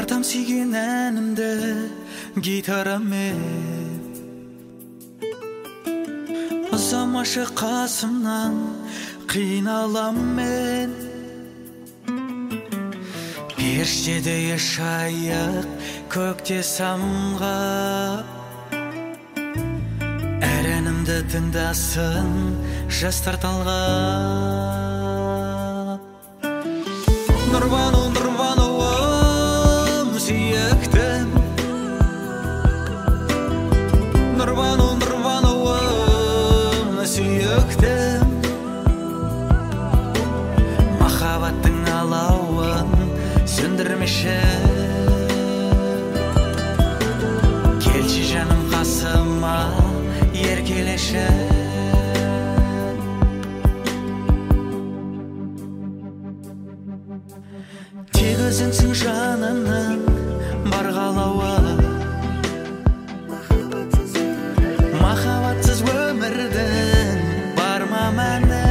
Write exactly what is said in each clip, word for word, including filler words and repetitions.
тартам сүйген әнімді гитарамен, ұзамашы қасымнан қиналам мен. Періштедей шайық көкте самғап, әр әнімді тыңдасын жастар талғап. Нұрбану, Нұрбануым сүйіктім, Нұрбану, Нұрбануым сүйіктім. Махаббаттың алауын сөндірмеші, келші жаным қасыма еркелеші. Тек өзіңсің жанымның бар қалауы, махаббатсыз өмірдің бар ма мәні.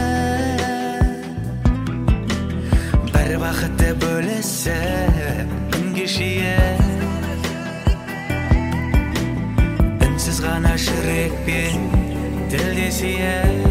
Бір бақытты бөлісіп күн кешейік, үнсіз ғана жүрекпен тілдесейік.